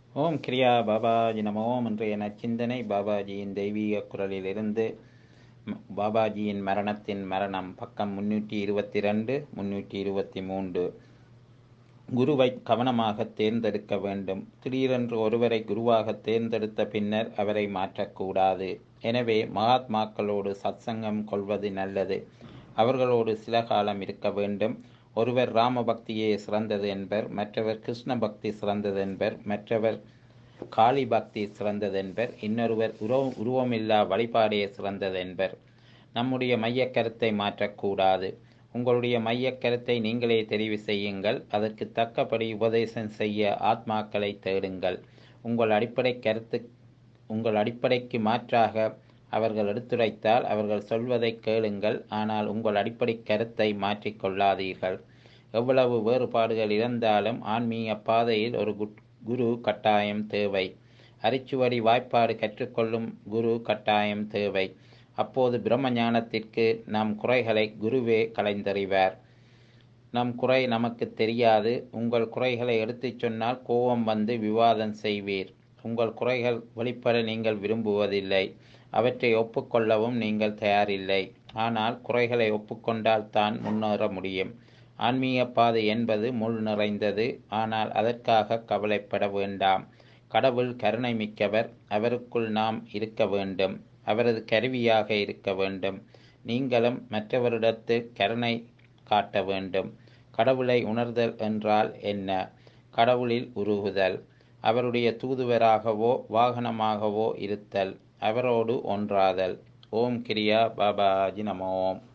ஓம் கிரியா பாபாஜி நமோ. இன்றைய நச்சிந்தனை பாபாஜியின் தெய்வீக குரலிலிருந்து. பாபாஜியின் மரணத்தின் மரணம், பக்கம் 322 323. குருவை கவனமாக தேர்ந்தெடுக்க வேண்டும். திடீரென்று ஒருவரை குருவாக தேர்ந்தெடுத்த பின்னர் அவரை மாற்றக்கூடாது. எனவே மகாத்மாக்களோடு சத்சங்கம் கொள்வது நல்லது. அவர்களோடு சில காலம் இருக்க வேண்டும். ஒருவர் ராம பக்தியே சிறந்தது என்பர், மற்றவர் கிருஷ்ண பக்தி சிறந்தது என்பர், மற்றவர் காளி பக்தி சிறந்தது என்பர், இன்னொருவர் உருவமில்லா வழிபாடே சிறந்தது என்பர். நம்முடைய மையக் கருத்தை மாற்றக்கூடாது. உங்களுடைய மையக் கருத்தை நீங்களே தெரிவு செய்யுங்கள். அதற்கு தக்கபடி உபதேசம் செய்ய ஆத்மாக்களை தேடுங்கள். உங்கள் அடிப்படைக்கு மாற்றாக அவர்கள் எடுத்துரைத்தால் அவர்கள் சொல்வதை கேளுங்கள். ஆனால் உங்கள் அடிப்படை கருத்தை மாற்றிக்கொள்ளாதீர்கள். எவ்வளவு வேறுபாடுகள் இருந்தாலும் ஆன்மீக பாதையில் ஒரு குரு கட்டாயம் தேவை. அரிச்சுவடி வாய்ப்பாடு கற்றுக்கொள்ளும் குரு கட்டாயம் தேவை. அப்போது பிரம்ம ஞானத்திற்கு நம் குறைகளை குருவே களைந்தறிவார். நம் குறை நமக்கு தெரியாது. உங்கள் குறைகளை எடுத்துச் சொன்னால் கோபம் வந்து விவாதம் செய்வீர். உங்கள் குறைகள் வெளிப்பட நீங்கள் விரும்புவதில்லை. அவற்றை ஒப்புக்கொள்ளவும் நீங்கள் தயாரில்லை. ஆனால் குறைகளை ஒப்புக்கொண்டால் தான் முன்னேற முடியும். ஆன்மீக பாதை என்பது முள் நிறைந்தது. ஆனால் அதற்காக கவலைப்பட வேண்டாம். கடவுள் கருணை மிக்கவர். அவருக்குள் நாம் இருக்க வேண்டும். அவரது கருவியாக இருக்க வேண்டும். நீங்களும் மற்றவரிடத்து கருணை காட்ட வேண்டும். கடவுளை உணர்தல் என்றால் என்ன? கடவுளில் உருகுதல், அவருடைய தூதுவராகவோ வாகனமாகவோ இருத்தல், அவரோடு ஒன்றாதல். ஓம் கிரியா பாபாஜி நமோ.